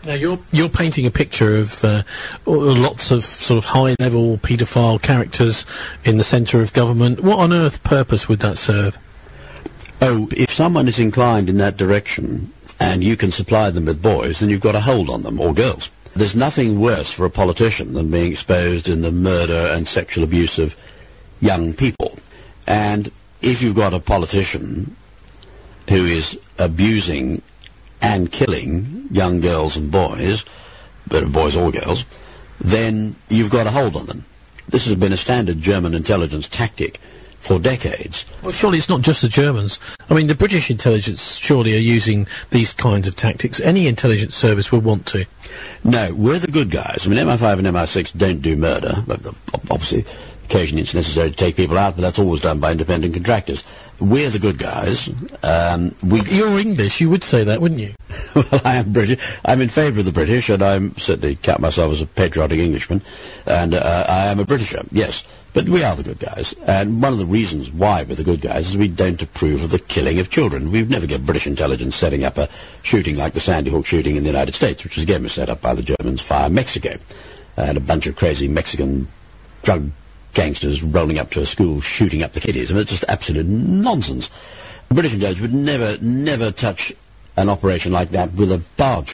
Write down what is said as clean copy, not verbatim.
Now you're painting a picture of lots of sort of high-level paedophile characters in the centre of government. What on earth purpose would that serve? Oh, if someone is inclined in that direction and you can supply them with boys, then you've got a hold on them, or girls. There's nothing worse for a politician than being exposed in the murder and sexual abuse of young people. And if you've got a politician who is abusing and killing young girls and boys, but boys or girls, then you've got a hold on them. This has been a standard German intelligence tactic for decades. Well, surely it's not just the Germans. I mean, the British intelligence surely are using these kinds of tactics. Any intelligence service will want to. No, we're the good guys. I mean, MI5 and MI6 don't do murder. Obviously, occasionally it's necessary to take people out, but that's always done by independent contractors. We're the good guys. You're English, you would say that, wouldn't you? Well, I am British. I'm in favour of the British, and I certainly count myself as a patriotic Englishman, and I am a Britisher, yes. But we are the good guys, and one of the reasons why we're the good guys is we don't approve of the killing of children. We've never got British intelligence setting up a shooting like the Sandy Hook shooting in the United States, which again was set up by the Germans via Mexico, and a bunch of crazy Mexican drug gangsters rolling up to a school shooting up the kiddies. I mean, it's just absolute nonsense. British intelligence would never touch an operation like that with a barge.